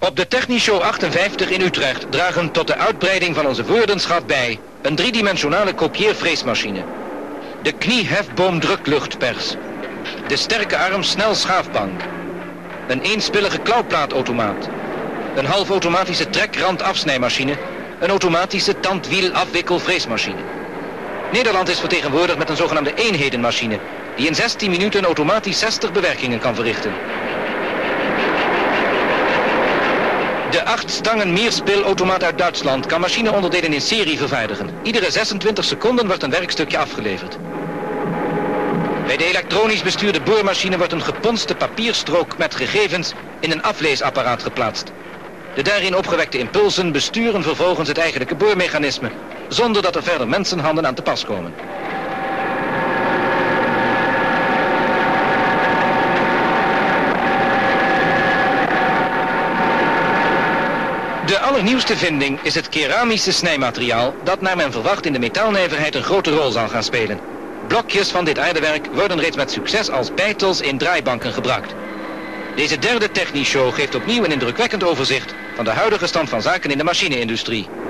Op de Technishow 58 in Utrecht dragen tot de uitbreiding van onze woordenschat bij een driedimensionale kopieerfreesmachine, de kniehefboom drukluchtpers, de sterke arm snelschaafbank, een eenspillige klauwplaatautomaat, een halfautomatische trekrandafsnijmachine, een automatische tandwielafwikkelfreesmachine. Nederland is vertegenwoordigd met een zogenaamde eenhedenmachine die in 16 minuten automatisch 60 bewerkingen kan verrichten. De 8 stangen meerspeelautomaat uit Duitsland kan machineonderdelen in serie vervaardigen. Iedere 26 seconden wordt een werkstukje afgeleverd. Bij de elektronisch bestuurde boormachine wordt een geponste papierstrook met gegevens in een afleesapparaat geplaatst. De daarin opgewekte impulsen besturen vervolgens het eigenlijke boormechanisme, zonder dat er verder mensenhanden aan te pas komen. De allernieuwste vinding is het keramische snijmateriaal dat naar men verwacht in de metaalnijverheid een grote rol zal gaan spelen. Blokjes van dit aardewerk worden reeds met succes als beitels in draaibanken gebruikt. Deze derde Technishow geeft opnieuw een indrukwekkend overzicht van de huidige stand van zaken in de machine-industrie.